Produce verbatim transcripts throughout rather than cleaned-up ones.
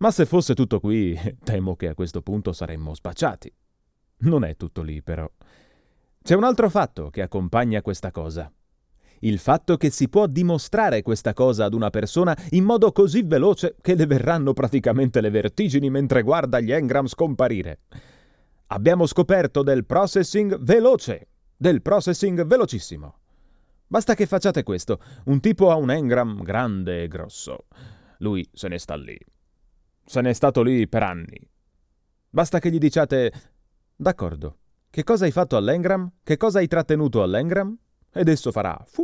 Ma se fosse tutto qui, temo che a questo punto saremmo spacciati. Non è tutto lì, però. C'è un altro fatto che accompagna questa cosa. Il fatto che si può dimostrare questa cosa ad una persona in modo così veloce che le verranno praticamente le vertigini mentre guarda gli engram scomparire. Abbiamo scoperto del processing veloce, del processing velocissimo. Basta che facciate questo. Un tipo ha un engram grande e grosso. Lui se ne sta lì. Se n'è stato lì per anni. Basta che gli diciate: d'accordo, che cosa hai fatto all'engram? Che cosa hai trattenuto all'engram? Ed esso farà fu.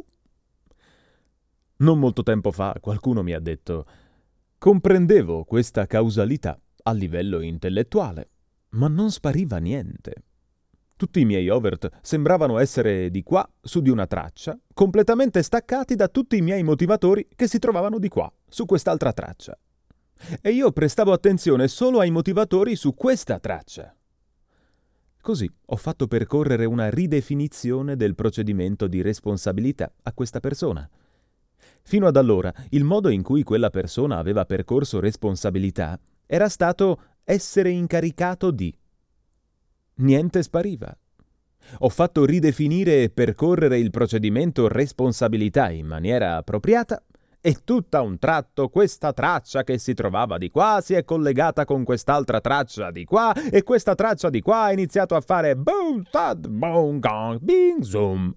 Non molto tempo fa qualcuno mi ha detto: comprendevo questa causalità a livello intellettuale, ma non spariva niente. Tutti i miei overt sembravano essere di qua, su di una traccia, completamente staccati da tutti i miei motivatori che si trovavano di qua, su quest'altra traccia. E io prestavo attenzione solo ai motivatori su questa traccia. Così ho fatto percorrere una ridefinizione del procedimento di responsabilità a questa persona. Fino ad allora, il modo in cui quella persona aveva percorso responsabilità era stato essere incaricato di. Niente spariva. Ho fatto ridefinire e percorrere il procedimento responsabilità in maniera appropriata e tutta un tratto questa traccia che si trovava di qua si è collegata con quest'altra traccia di qua e questa traccia di qua ha iniziato a fare boom, tad, boom, gong, bing, zoom.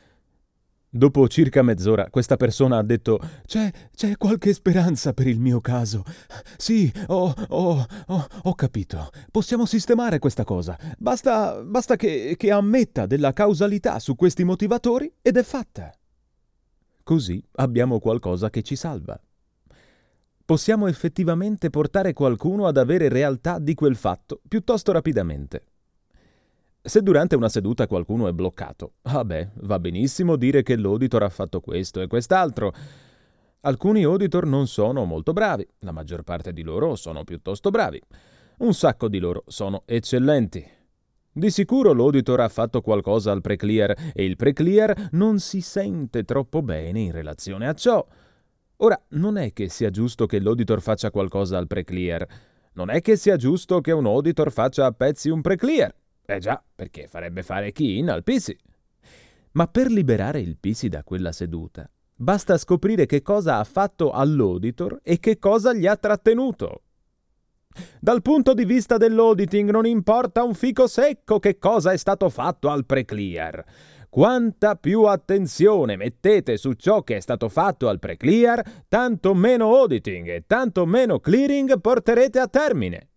Dopo circa mezz'ora questa persona ha detto: c'è, c'è qualche speranza per il mio caso. Sì, ho, ho, ho, ho capito. Possiamo sistemare questa cosa. Basta, basta che, che ammetta della causalità su questi motivatori ed è fatta. Così abbiamo qualcosa che ci salva. Possiamo effettivamente portare qualcuno ad avere realtà di quel fatto piuttosto rapidamente. Se durante una seduta qualcuno è bloccato, ah beh, va benissimo dire che l'auditor ha fatto questo e quest'altro. Alcuni auditor non sono molto bravi, la maggior parte di loro sono piuttosto bravi. Un sacco di loro sono eccellenti. Di sicuro l'auditor ha fatto qualcosa al pre-clear e il pre-clear non si sente troppo bene in relazione a ciò. Ora, non è che sia giusto che l'auditor faccia qualcosa al pre-clear. Non è che sia giusto che un auditor faccia a pezzi un pre-clear. Eh già, perché farebbe fare key-in al P C. Ma per liberare il P C da quella seduta, basta scoprire che cosa ha fatto all'auditor e che cosa gli ha trattenuto. Dal punto di vista dell'auditing non importa un fico secco che cosa è stato fatto al pre-clear. Quanta più attenzione mettete su ciò che è stato fatto al pre-clear, tanto meno auditing e tanto meno clearing porterete a termine.